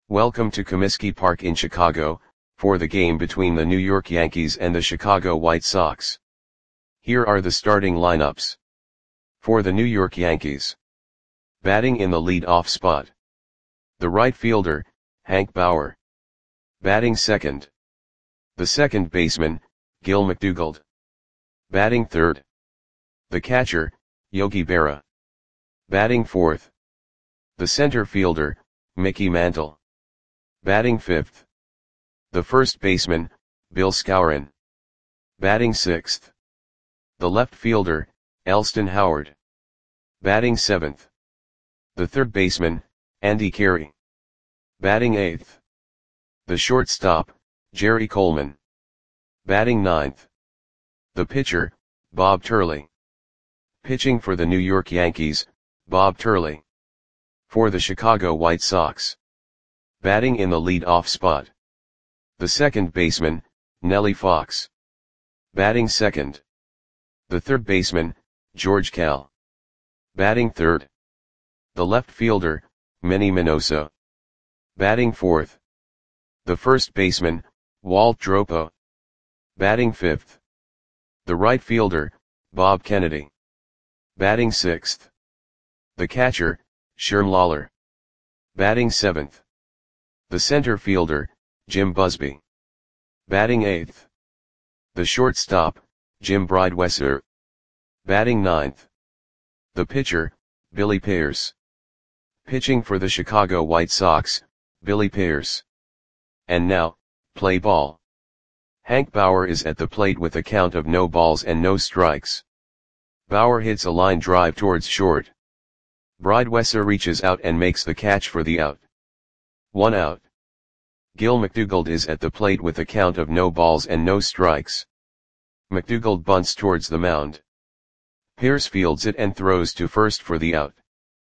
Welcome to Comiskey Park in Chicago, for the game between the New York Yankees and the Chicago White Sox. Here are the starting lineups. For the New York Yankees. Batting in the lead-off spot. The right fielder, Hank Bauer. Batting second. The second baseman, Gil McDougald. Batting third. The catcher, Yogi Berra. Batting fourth. The center fielder, Mickey Mantle. Batting fifth. The first baseman, Bill Skowron. Batting sixth. The left fielder, Elston Howard. Batting seventh. The third baseman, Andy Carey. Batting eighth. The shortstop, Jerry Coleman. Batting ninth. The pitcher, Bob Turley. Pitching for the New York Yankees, Bob Turley. For the Chicago White Sox. Batting in the lead-off spot. The second baseman, Nellie Fox. Batting second. The third baseman, George Kell. Batting third. The left fielder, Manny Minoso. Batting fourth. The first baseman, Walt Dropo. Batting fifth. The right fielder, Bob Kennedy. Batting sixth. The catcher, Sherm Lawler. Batting seventh. The center fielder, Jim Busby. Batting eighth. The shortstop, Jim Breidwesser. Batting ninth. The pitcher, Billy Pierce. Pitching for the Chicago White Sox, Billy Pierce. And now, play ball. Hank Bauer is at the plate with a count of no balls and no strikes. Bauer hits a line drive towards short. Breidwesser reaches out and makes the catch for the out. 1 out. Gil McDougald is at the plate with a count of no balls and no strikes. McDougald bunts towards the mound. Pierce fields it and throws to first for the out.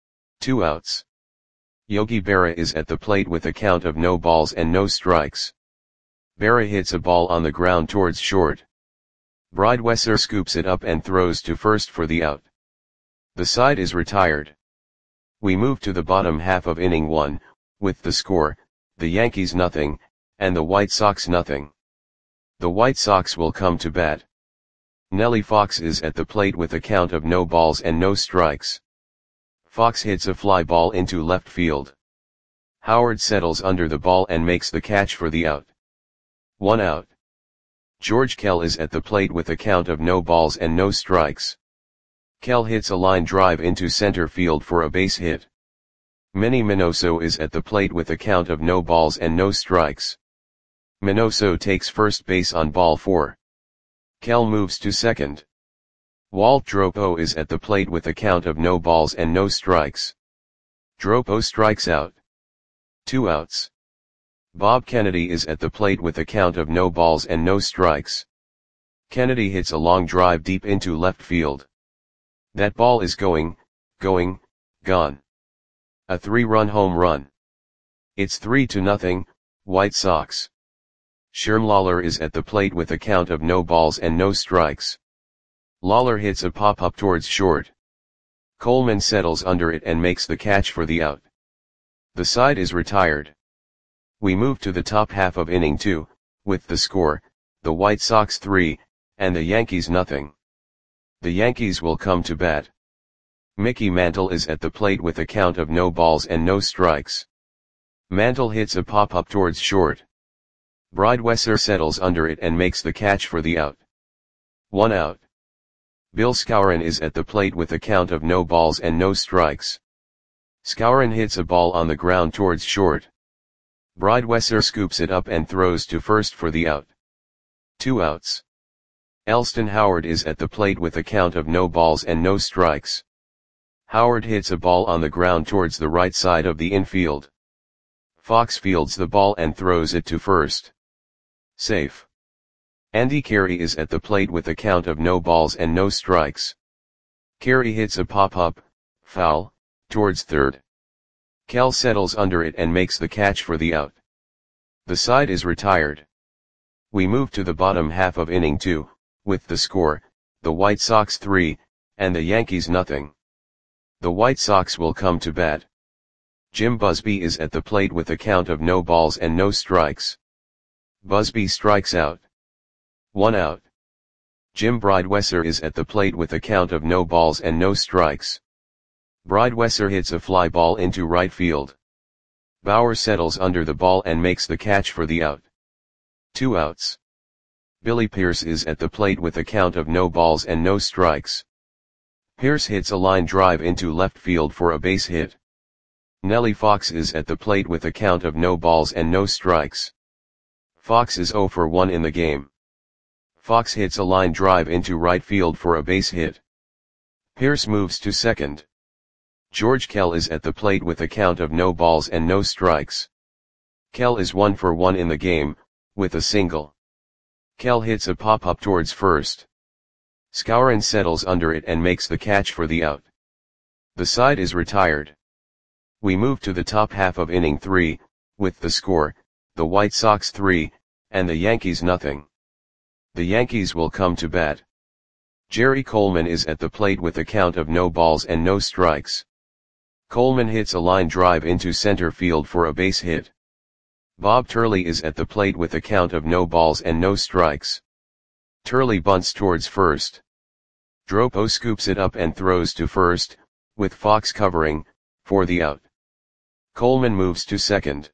2 outs. Yogi Berra is at the plate with a count of no balls and no strikes. Berra hits a ball on the ground towards short. Breidwesser scoops it up and throws to first for the out. The side is retired. We move to the bottom half of inning 1, with the score, the Yankees nothing, and the White Sox nothing. The White Sox will come to bat. Nellie Fox is at the plate with a count of no balls and no strikes. Fox hits a fly ball into left field. Howard settles under the ball and makes the catch for the out. 1 out. George Kell is at the plate with a count of no balls and no strikes. Kell hits a line drive into center field for a base hit. Manny Minoso is at the plate with a count of no balls and no strikes. Minoso takes first base on ball 4. Kell moves to second. Walt Dropo is at the plate with a count of no balls and no strikes. Dropo strikes out. 2 outs. Bob Kennedy is at the plate with a count of no balls and no strikes. Kennedy hits a long drive deep into left field. That ball is gone. A 3-run home run. It's 3-0, White Sox. Sherm Lawler is at the plate with a count of no balls and no strikes. Lawler hits a pop-up towards short. Coleman settles under it and makes the catch for the out. The side is retired. We move to the top half of inning 2, with the score, the White Sox 3, and the Yankees nothing. The Yankees will come to bat. Mickey Mantle is at the plate with a count of no balls and no strikes. Mantle hits a pop-up towards short. Breidwesser settles under it and makes the catch for the out. 1 out. Bill Skowron is at the plate with a count of no balls and no strikes. Skowron hits a ball on the ground towards short. Breidwesser scoops it up and throws to first for the out. 2 outs. Elston Howard is at the plate with a count of no balls and no strikes. Howard hits a ball on the ground towards the right side of the infield. Fox fields the ball and throws it to first. Safe. Andy Carey is at the plate with a count of no balls and no strikes. Carey hits a pop-up, foul, towards third. Kell settles under it and makes the catch for the out. The side is retired. We move to the bottom half of inning 2, with the score, the White Sox 3, and the Yankees nothing. The White Sox will come to bat. Jim Busby is at the plate with a count of no balls and no strikes. Busby strikes out. 1 out. Jim Bridewesser is at the plate with a count of no balls and no strikes. Bridewesser hits a fly ball into right field. Bauer settles under the ball and makes the catch for the out. 2 outs. Billy Pierce is at the plate with a count of no balls and no strikes. Pierce hits a line drive into left field for a base hit. Nellie Fox is at the plate with a count of no balls and no strikes. Fox is 0 for 1 in the game. Fox hits a line drive into right field for a base hit. Pierce moves to second. George Kell is at the plate with a count of no balls and no strikes. Kell is 1 for 1 in the game, with a single. Kell hits a pop-up towards first. Skowron settles under it and makes the catch for the out. The side is retired. We move to the top half of inning 3, with the score, the White Sox 3, and the Yankees nothing. The Yankees will come to bat. Jerry Coleman is at the plate with a count of no balls and no strikes. Coleman hits a line drive into center field for a base hit. Bob Turley is at the plate with a count of no balls and no strikes. Turley bunts towards first. Dropo scoops it up and throws to first, with Fox covering, for the out. Coleman moves to second.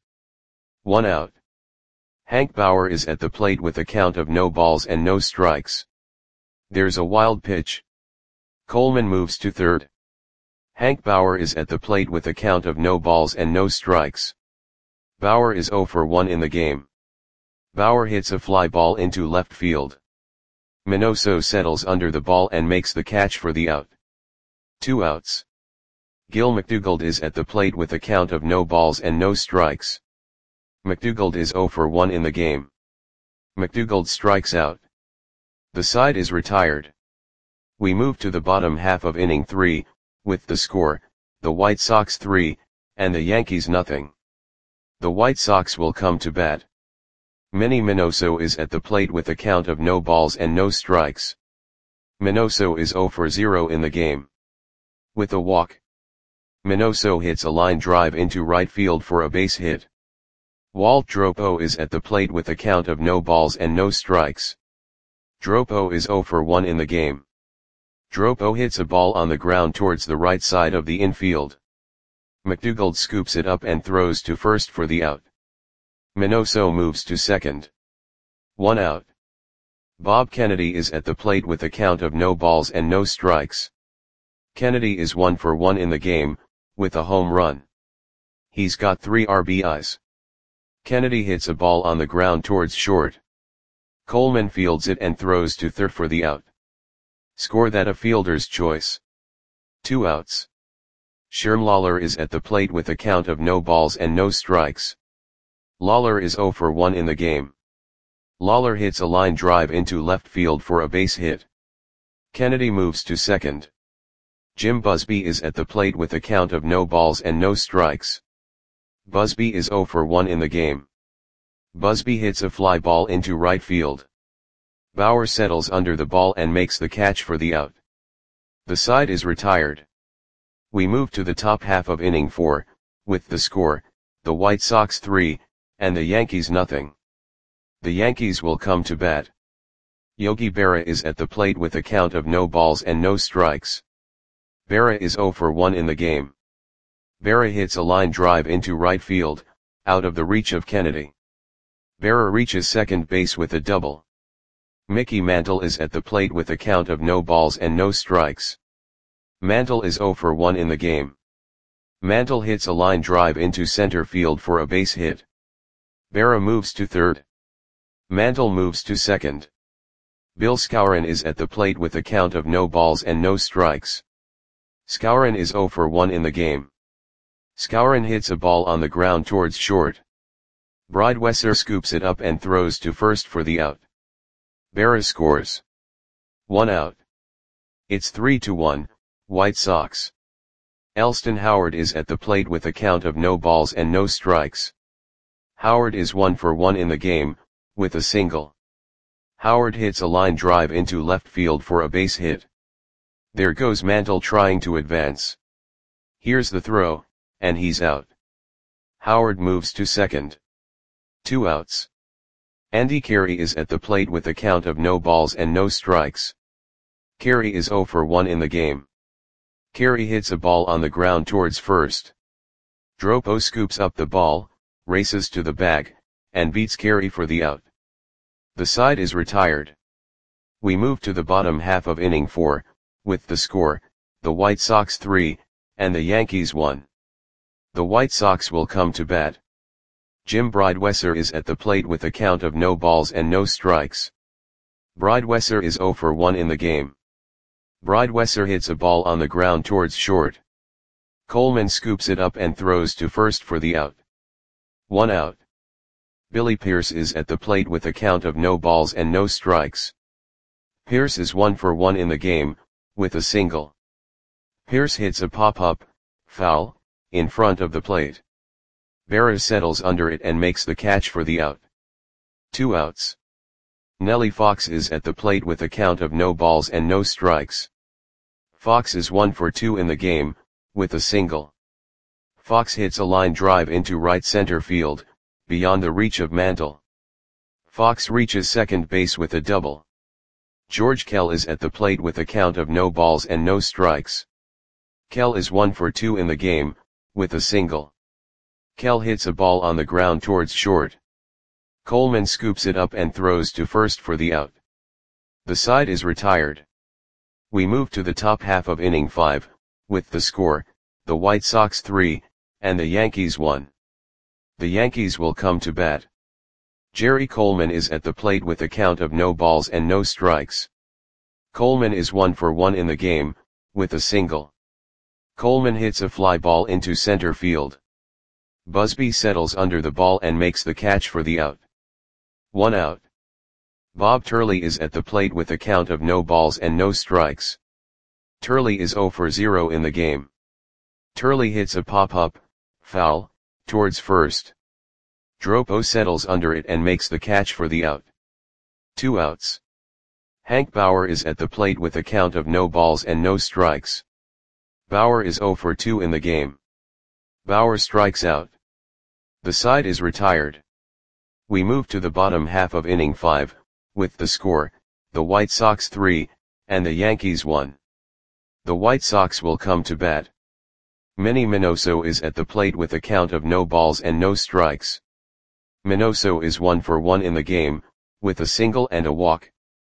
1 out. Hank Bauer is at the plate with a count of no balls and no strikes. There's a wild pitch. Coleman moves to third. Hank Bauer is at the plate with a count of no balls and no strikes. Bauer is 0 for 1 in the game. Bauer hits a fly ball into left field. Minoso settles under the ball and makes the catch for the out. 2 outs. Gil McDougald is at the plate with a count of no balls and no strikes. McDougald is 0 for 1 in the game. McDougald strikes out. The side is retired. We move to the bottom half of inning 3, with the score, the White Sox 3, and the Yankees nothing. The White Sox will come to bat. Manny Minoso is at the plate with a count of no balls and no strikes. Minoso is 0 for 0 in the game. With a walk. Minoso hits a line drive into right field for a base hit. Walt Dropo is at the plate with a count of no balls and no strikes. Dropo is 0 for 1 in the game. Dropo hits a ball on the ground towards the right side of the infield. McDougald scoops it up and throws to first for the out. Minoso moves to second. 1 out. Bob Kennedy is at the plate with a count of no balls and no strikes. Kennedy is 1 for 1 in the game, with a home run. He's got 3 RBIs. Kennedy hits a ball on the ground towards short. Coleman fields it and throws to third for the out. Score that a fielder's choice. 2 outs. Sherm Lawler is at the plate with a count of no balls and no strikes. Lawler is 0 for 1 in the game. Lawler hits a line drive into left field for a base hit. Kennedy moves to second. Jim Busby is at the plate with a count of no balls and no strikes. Busby is 0 for 1 in the game. Busby hits a fly ball into right field. Bauer settles under the ball and makes the catch for the out. The side is retired. We move to the top half of inning 4, with the score, the White Sox 3, and the Yankees nothing. The Yankees will come to bat. Yogi Berra is at the plate with a count of no balls and no strikes. Berra is 0 for 1 in the game. Berra hits a line drive into right field, out of the reach of Kennedy. Berra reaches second base with a double. Mickey Mantle is at the plate with a count of no balls and no strikes. Mantle is 0 for 1 in the game. Mantle hits a line drive into center field for a base hit. Berra moves to third. Mantle moves to second. Bill Skowron is at the plate with a count of no balls and no strikes. Skowron is 0 for 1 in the game. Skowron hits a ball on the ground towards short. Bridewesser scoops it up and throws to first for the out. Berra scores. 1 out. It's 3-1, White Sox. Elston Howard is at the plate with a count of no balls and no strikes. Howard is 1 for 1 in the game, with a single. Howard hits a line drive into left field for a base hit. There goes Mantle trying to advance. Here's the throw, and he's out. Howard moves to second. 2 outs. Andy Carey is at the plate with a count of no balls and no strikes. Carey is 0 for 1 in the game. Carey hits a ball on the ground towards first. Dropo scoops up the ball, races to the bag, and beats Carey for the out. The side is retired. We move to the bottom half of inning 4, with the score, the White Sox 3, and the Yankees 1. The White Sox will come to bat. Jim Bridewesser is at the plate with a count of no balls and no strikes. Bridewesser is 0 for 1 in the game. Bridewesser hits a ball on the ground towards short. Coleman scoops it up and throws to first for the out. 1 out. Billy Pierce is at the plate with a count of no balls and no strikes. Pierce is 1 for 1 in the game, with a single. Pierce hits a pop-up, foul, in front of the plate. Berra settles under it and makes the catch for the out. 2 outs. Nellie Fox is at the plate with a count of no balls and no strikes. Fox is 1 for 2 in the game, with a single. Fox hits a line drive into right center field, beyond the reach of Mantle. Fox reaches second base with a double. George Kell is at the plate with a count of no balls and no strikes. Kell is 1 for 2 in the game, with a single. Kell hits a ball on the ground towards short. Coleman scoops it up and throws to first for the out. The side is retired. We move to the top half of inning 5, with the score, the White Sox 3, and the Yankees 1. The Yankees will come to bat. Jerry Coleman is at the plate with a count of no balls and no strikes. Coleman is 1 for 1 in the game, with a single. Coleman hits a fly ball into center field. Busby settles under the ball and makes the catch for the out. 1 out. Bob Turley is at the plate with a count of no balls and no strikes. Turley is 0 for 0 in the game. Turley hits a pop-up, foul, towards first. Dropo settles under it and makes the catch for the out. 2 outs. Hank Bauer is at the plate with a count of no balls and no strikes. Bauer is 0 for 2 in the game. Bauer strikes out. The side is retired. We move to the bottom half of inning 5, with the score, the White Sox 3, and the Yankees 1. The White Sox will come to bat. Manny Minoso is at the plate with a count of no balls and no strikes. Minoso is 1 for 1 in the game, with a single and a walk.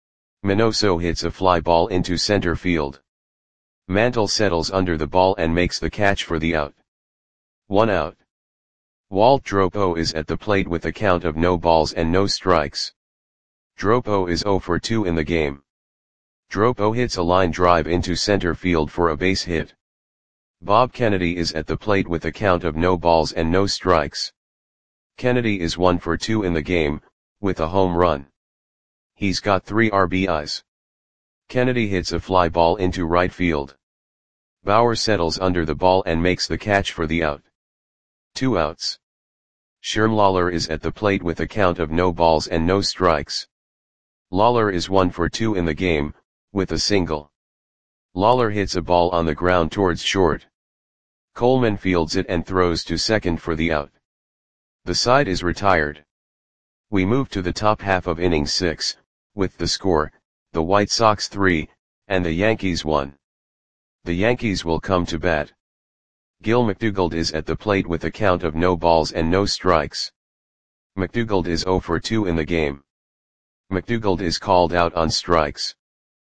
Minoso hits a fly ball into center field. Mantle settles under the ball and makes the catch for the out. 1 out. Walt Dropo is at the plate with a count of no balls and no strikes. Dropo is 0 for 2 in the game. Dropo hits a line drive into center field for a base hit. Bob Kennedy is at the plate with a count of no balls and no strikes. Kennedy is 1 for 2 in the game, with a home run. He's got 3 RBIs. Kennedy hits a fly ball into right field. Bauer settles under the ball and makes the catch for the out. 2 outs. Sherm Lawler is at the plate with a count of no balls and no strikes. Lawler is 1 for 2 in the game, with a single. Lawler hits a ball on the ground towards short. Coleman fields it and throws to second for the out. The side is retired. We move to the top half of inning 6, with the score, the White Sox 3, and the Yankees 1. The Yankees will come to bat. Gil McDougald is at the plate with a count of no balls and no strikes. McDougald is 0 for 2 in the game. McDougald is called out on strikes.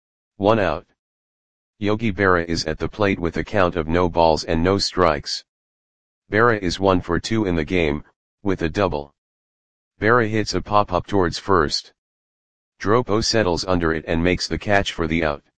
1 out. Yogi Berra is at the plate with a count of no balls and no strikes. Berra is 1 for 2 in the game, with a double. Berra hits a pop-up towards first. Dropo settles under it and makes the catch for the out.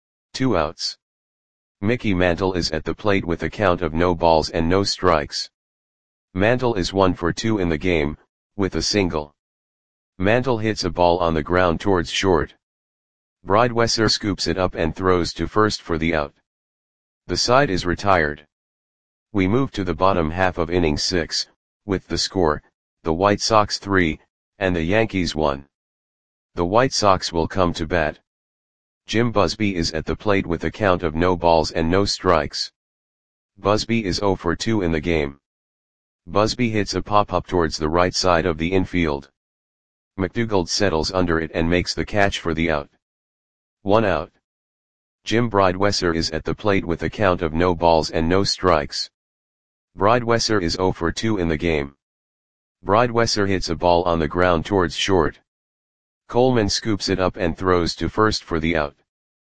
2 outs. Mickey Mantle is at the plate with a count of no balls and no strikes. Mantle is 1 for 2 in the game, with a single. Mantle hits a ball on the ground towards short. Bridewesser scoops it up and throws to first for the out. The side is retired. We move to the bottom half of inning 6, with the score, the White Sox 3, and the Yankees 1. The White Sox will come to bat. Jim Busby is at the plate with a count of no balls and no strikes. Busby is 0 for 2 in the game. Busby hits a pop-up towards the right side of the infield. McDougald settles under it and makes the catch for the out. 1 out. Jim Bridewesser is at the plate with a count of no balls and no strikes. Bridewesser is 0 for 2 in the game. Bridewesser hits a ball on the ground towards short. Coleman scoops it up and throws to first for the out.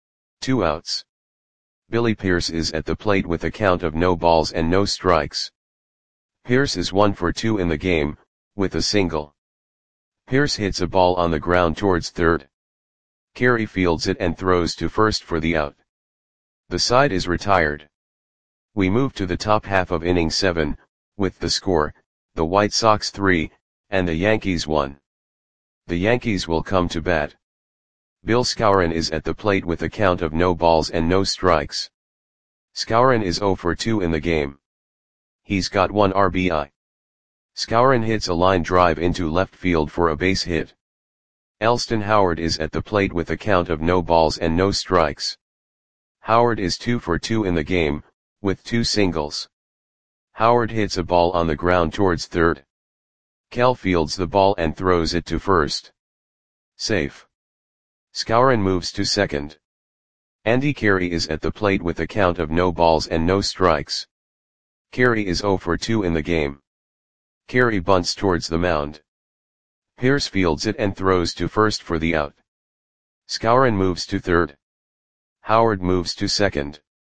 2 outs. Billy Pierce is at the plate with a count of no balls and no strikes. Pierce is 1 for 2 in the game, with a single. Pierce hits a ball on the ground towards third. Carey fields it and throws to first for the out. The side is retired. We move to the top half of inning 7, with the score, the White Sox 3, and the Yankees 1. The Yankees will come to bat. Bill Skowron is at the plate with a count of no balls and no strikes. Skowron is 0 for 2 in the game. He's got 1 RBI. Skowron hits a line drive into left field for a base hit. Elston Howard is at the plate with a count of no balls and no strikes. Howard is 2 for 2 in the game, with 2 singles. Howard hits a ball on the ground towards third. Kell fields the ball and throws it to first. Safe. Skowron moves to second. Andy Carey is at the plate with a count of no balls and no strikes. Carey is 0 for 2 in the game. Carey bunts towards the mound. Pierce fields it and throws to first for the out. Skowron moves to third. Howard moves to second.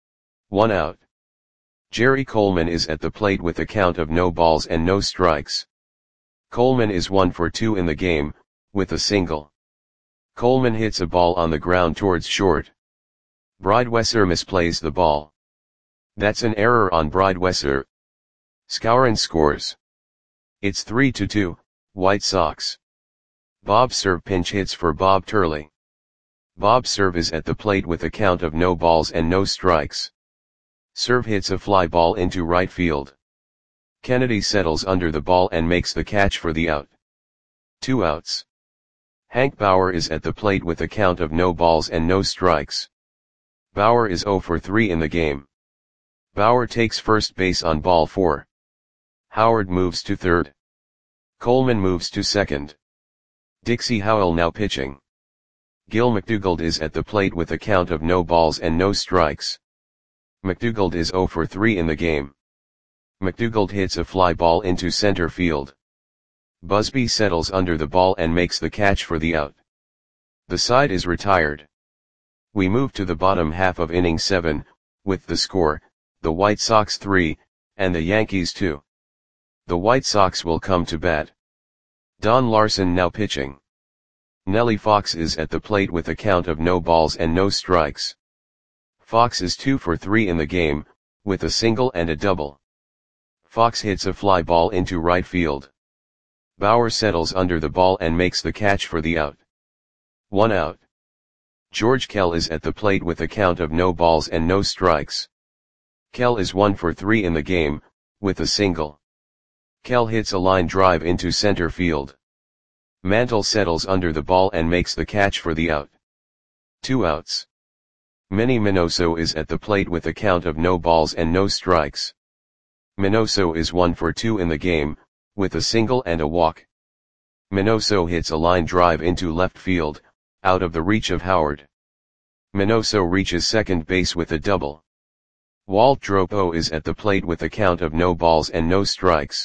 1 out. Jerry Coleman is at the plate with a count of no balls and no strikes. Coleman is 1 for 2 in the game, with a single. Coleman hits a ball on the ground towards short. Bridewesser misplays the ball. That's an error on Bridewesser. Skowron scores. It's 3-2, White Sox. Bob Cerv pinch hits for Bob Turley. Bob Cerv is at the plate with a count of no balls and no strikes. Cerv hits a fly ball into right field. Kennedy settles under the ball and makes the catch for the out. 2 outs. Hank Bauer is at the plate with a count of no balls and no strikes. Bauer is 0 for 3 in the game. Bauer takes first base on ball 4. Howard moves to third. Coleman moves to second. Dixie Howell now pitching. Gil McDougald is at the plate with a count of no balls and no strikes. McDougald is 0 for 3 in the game. McDougald hits a fly ball into center field. Busby settles under the ball and makes the catch for the out. The side is retired. We move to the bottom half of inning 7, with the score, the White Sox 3, and the Yankees 2. The White Sox will come to bat. Don Larson now pitching. Nellie Fox is at the plate with a count of no balls and no strikes. Fox is 2 for 3 in the game, with a single and a double. Fox hits a fly ball into right field. Bauer settles under the ball and makes the catch for the out. 1 out. George Kell is at the plate with a count of no balls and no strikes. Kell is 1 for 3 in the game, with a single. Kell hits a line drive into center field. Mantle settles under the ball and makes the catch for the out. 2 outs. Manny Minoso is at the plate with a count of no balls and no strikes. Minoso is 1 for 2 in the game, with a single and a walk. Minoso hits a line drive into left field, out of the reach of Howard. Minoso reaches second base with a double. Walt Dropo is at the plate with a count of no balls and no strikes.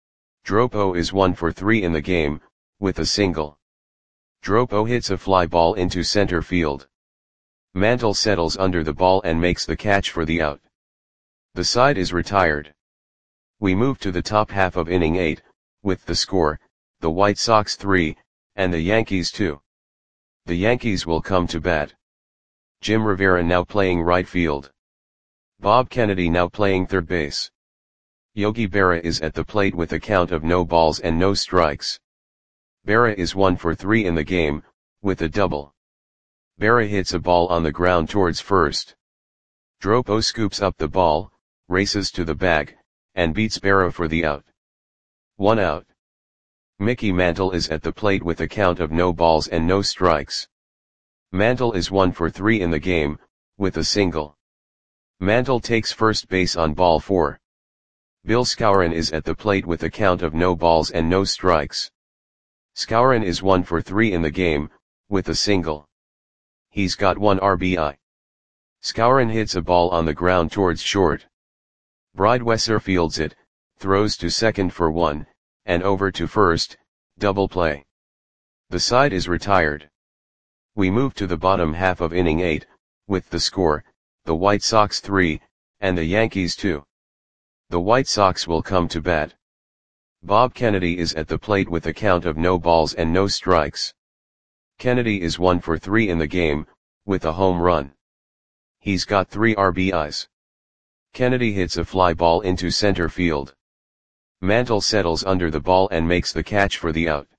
Dropo is 1 for 3 in the game, with a single. Dropo hits a fly ball into center field. Mantle settles under the ball and makes the catch for the out. The side is retired. We move to the top half of inning 8, with the score, the White Sox 3, and the Yankees 2. The Yankees will come to bat. Jim Rivera now playing right field. Bob Kennedy now playing third base. Yogi Berra is at the plate with a count of no balls and no strikes. Berra is 1 for 3 in the game, with a double. Berra hits a ball on the ground towards first. Dropo scoops up the ball, races to the bag, and beats Berra for the out. 1 out. Mickey Mantle is at the plate with a count of no balls and no strikes. Mantle is 1 for 3 in the game, with a single. Mantle takes first base on ball 4. Bill Skowron is at the plate with a count of no balls and no strikes. Skowron is 1 for 3 in the game, with a single. He's got 1 RBI. Skowron hits a ball on the ground towards short. Breidwesser fields it, throws to second for 1, and over to first, double play. The side is retired. We move to the bottom half of inning 8, with the score, the White Sox 3, and the Yankees 2. The White Sox will come to bat. Bob Kennedy is at the plate with a count of no balls and no strikes. Kennedy is 1 for 3 in the game, with a home run. He's got 3 RBIs. Kennedy hits a fly ball into center field. Mantle settles under the ball and makes the catch for the out.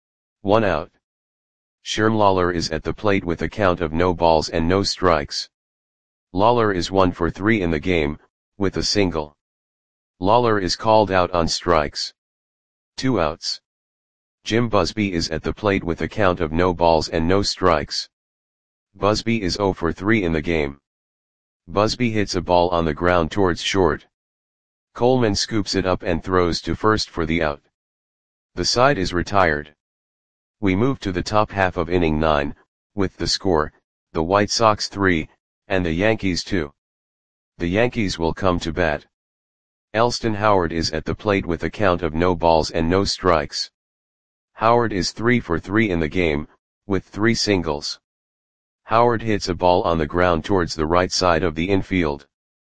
1 out. Sherm Lawler is at the plate with a count of no balls and no strikes. Lawler is 1 for 3 in the game, with a single. Lawler is called out on strikes. 2 outs. Jim Busby is at the plate with a count of no balls and no strikes. Busby is 0 for 3 in the game. Busby hits a ball on the ground towards short. Coleman scoops it up and throws to first for the out. The side is retired. We move to the top half of inning 9, with the score, the White Sox 3, and the Yankees 2. The Yankees will come to bat. Elston Howard is at the plate with a count of no balls and no strikes. Howard is 3 for 3 in the game, with 3 singles. Howard hits a ball on the ground towards the right side of the infield.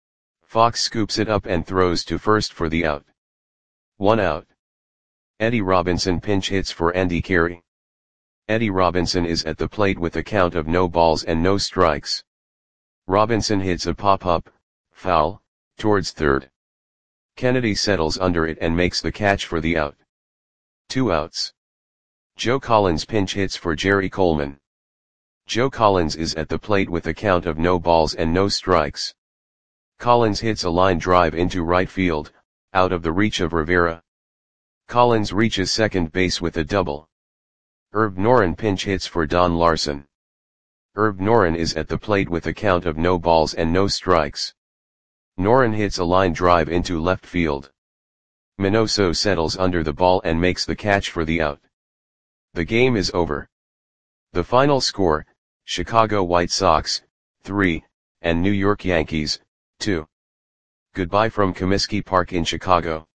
Fox scoops it up and throws to first for the out. 1 out. Eddie Robinson pinch hits for Andy Carey. Eddie Robinson is at the plate with a count of no balls and no strikes. Robinson hits a pop-up, foul, towards third. Kennedy settles under it and makes the catch for the out. 2 outs. Joe Collins pinch hits for Jerry Coleman. Joe Collins is at the plate with a count of no balls and no strikes. Collins hits a line drive into right field, out of the reach of Rivera. Collins reaches second base with a double. Herb Noren pinch hits for Don Larson. Herb Noren is at the plate with a count of no balls and no strikes. Noren hits a line drive into left field. Minoso settles under the ball and makes the catch for the out. The game is over. The final score, Chicago White Sox, 3, and New York Yankees, 2. Goodbye from Comiskey Park in Chicago.